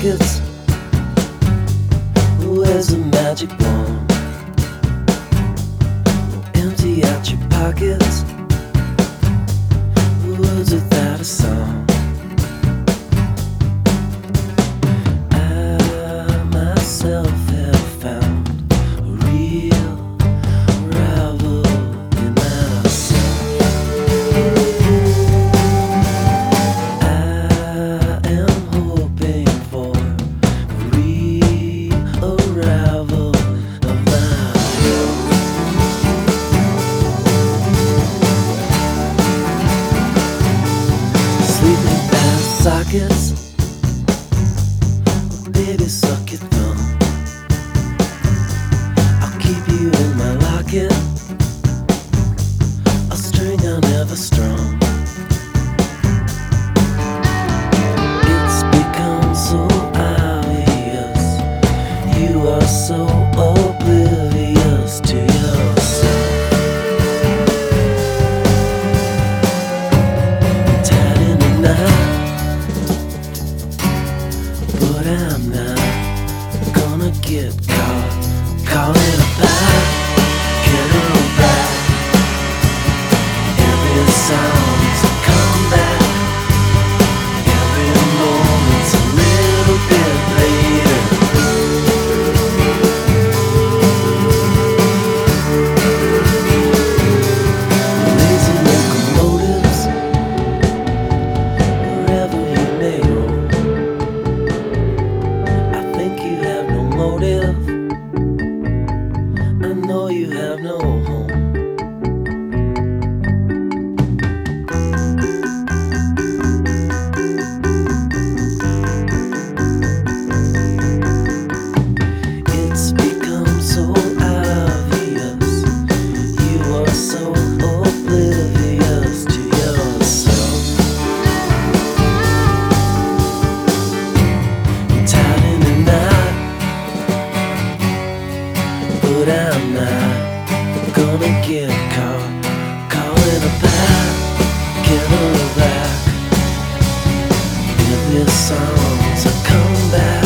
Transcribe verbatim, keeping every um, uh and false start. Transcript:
sockets. Where's the magic wand? Empty out your pockets. Words without a song. I myself have found a real rival in myself. I am hoping for a real arrival of myself. Sleeping past sockets. Baby, suck your thumb. I'll keep you in my locket, a string I never strung. It's become so obvious, you are so oblivious to yourself. Tied in a knot, but I'm not gonna get caught. Call it a back, get her back. Every song's a comeback. Every moment's a little bit later. Lazy locomotives, wherever you may roam. I think you have no motive. I know you have no home. It's become so obvious, you are so oblivious to yourself. Tied in a knot, but I'm not gonna get caught. Calling her back, get her back. If this song's a comeback.